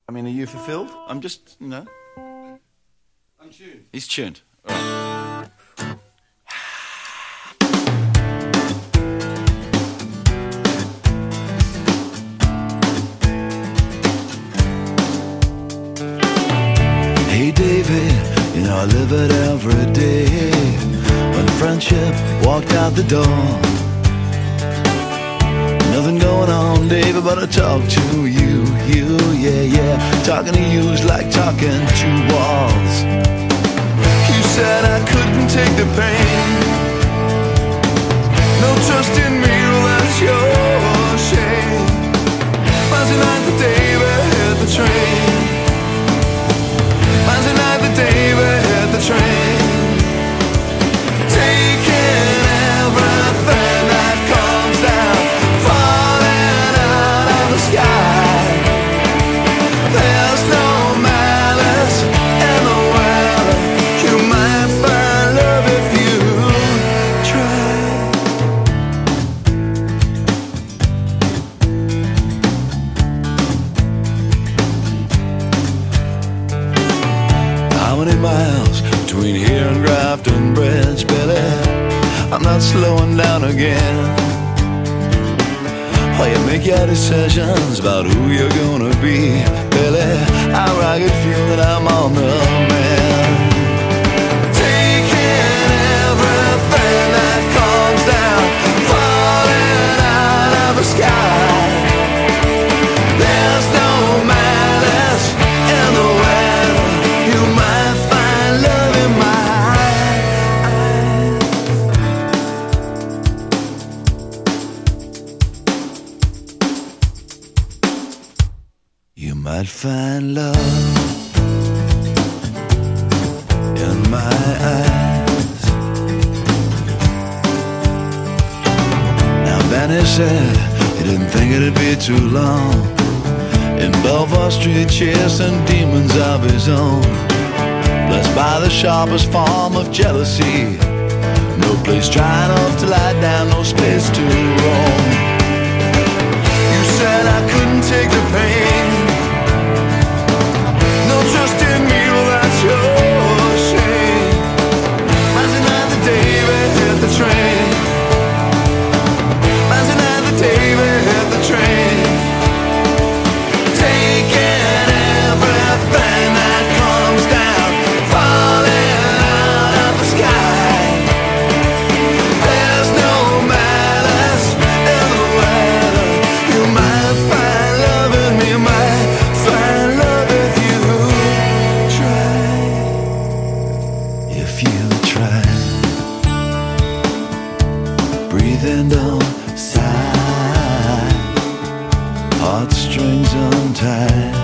I mean, are you fulfilled? I'm just, you know. I'm tuned. He's tuned. All right. Hey David, you know I live it every day. When friendship walked out the door, nothing going on, David, but I talk to you, yeah. Talking to you's like talking to walls. You said I couldn't take the pain. No trust in me, well that's your shame. Last night the David hit the train. Last night the David hit the train. Taking everything that comes down, falling out of the sky. There's no malice in the weather. You might find love if you try. How many miles between here and Grafton Bridge, Billy? I'm not slowing down again. While you make your decisions about who you're gonna be, Billy, I could feel that I'm on the mend. Taking everything that comes down, falling out of the sky. There's no malice in the weather. You might find love in my eyes. You might find love in my eyes. Now Benny said he didn't think it'd be too long in Belfast Street chasing demons of his own. Blessed by the sharpest form of jealousy. No place dry enough to lie down, no space to roam. You said I couldn't take the pain. No trust in me, well that's your shame. Last night the David hit the train. Last night the David hit the train. Taking everything that comes down, falling out of the sky. There's no malice in the weather. You might find love in me, might find love if you try. If you try. Breathing down side, heartstrings untied.